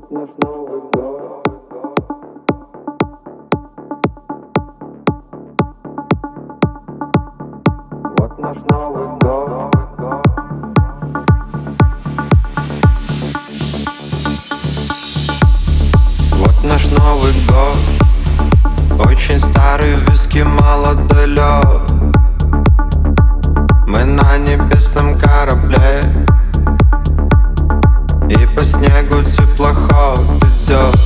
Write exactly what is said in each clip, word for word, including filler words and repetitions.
Вот наш Новый год. Вот наш Новый год. Вот наш Новый год. Очень старый виски, молодой лед. Мы на небесном корабле, и по снегу теплоход идет.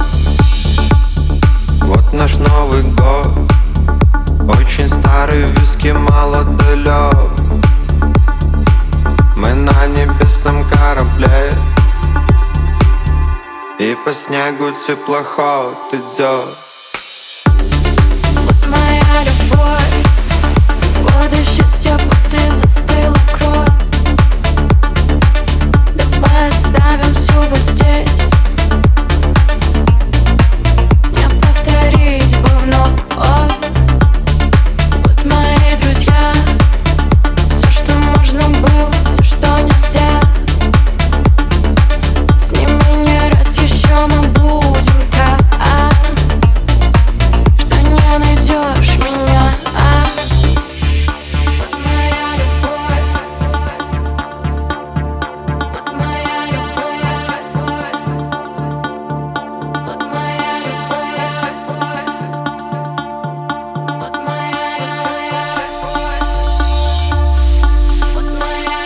Вот наш Новый год. Очень старый виски, молодой лед. Мы на небесном корабле, и по снегу теплоход идет. Вот моя любовь, воды счастья после застыла кровь. Давай оставим все вот здесь, не повторить бы вновь. Вот мои друзья, все, что можно было, все, что нельзя. С ними не раз еще мы будем так, что не найдешь меня. Вот моя любовь, вот моя любовь, вот моя любовь, вот моя любовь, вот моя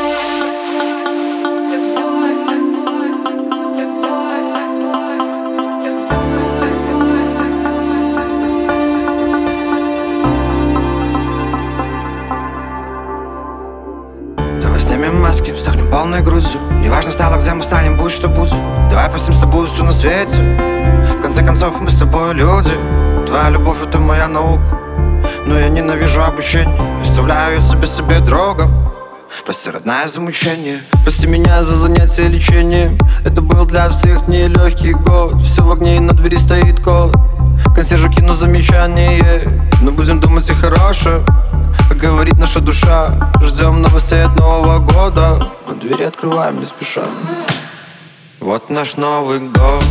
Давай снимем маски, вздохнем полной грудью. Неважно стало, где мы станем, будь что будет. Давай простим с тобой все на свете. В конце концов, мы с тобой люди. Твоя любовь — это моя наука. Но я ненавижу обучение, оставляю себя себе другом. Прости, родная, за мучение. Прости меня за занятие лечением. Это был для всех нелегкий год. Все в огне и на двери стоит код. Консьержу кину замечание, но будем думать и хорошее, как говорит наша душа. Ждем новостей от Нового года, но двери открываем не спеша. Вот наш Новый год.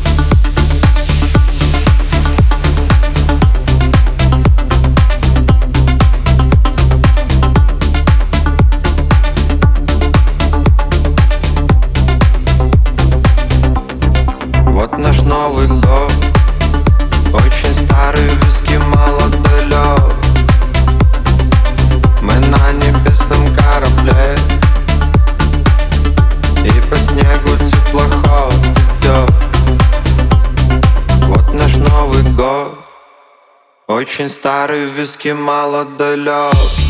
Вот наш Новый год. Очень старый виски, молодой лед. Мы на небесном корабле, и по снегу теплоход идет. Вот наш Новый год. Очень старый виски, молодой лед.